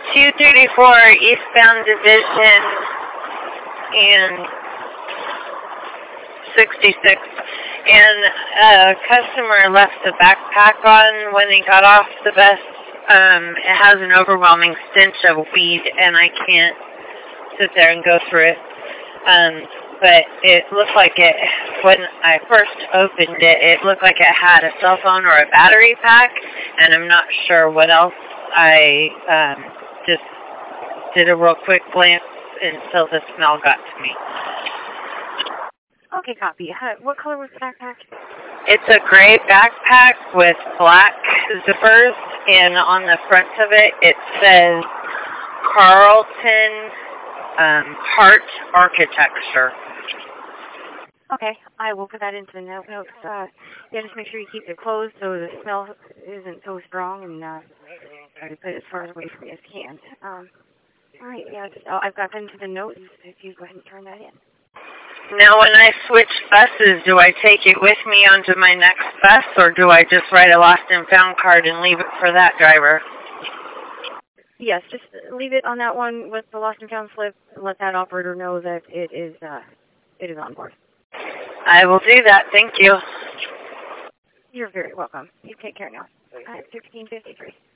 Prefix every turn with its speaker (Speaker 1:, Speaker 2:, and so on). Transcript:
Speaker 1: 234 eastbound division and 66. And a customer left the backpack on when he got off the bus. It has an overwhelming stench of weed, and I can't sit there and go through it. But it looked like it, when I first opened it, it looked like it had a cell phone or a battery pack, and I'm not sure what else. I just did a real quick glance until the smell got to me.
Speaker 2: Okay, copy. What color was the backpack?
Speaker 1: It's a gray backpack with black zippers, and on the front of it, it says Carlton Heart Architecture.
Speaker 2: Okay, I will put that into the notes. Yeah, just make sure you keep it closed so the smell isn't so strong, and try to put it as far away from you as you can. All right, yeah, I've got that into the notes. If you go ahead and turn that in.
Speaker 1: Now, when I switch buses, do I take it with me onto my next bus, or do I just write a lost and found card and leave it for that driver?
Speaker 2: Yes, just leave it on that one with the lost and found slip. And let that operator know that it is on board.
Speaker 1: I will do that. Thank you.
Speaker 2: You're very welcome. You take care now. 1653.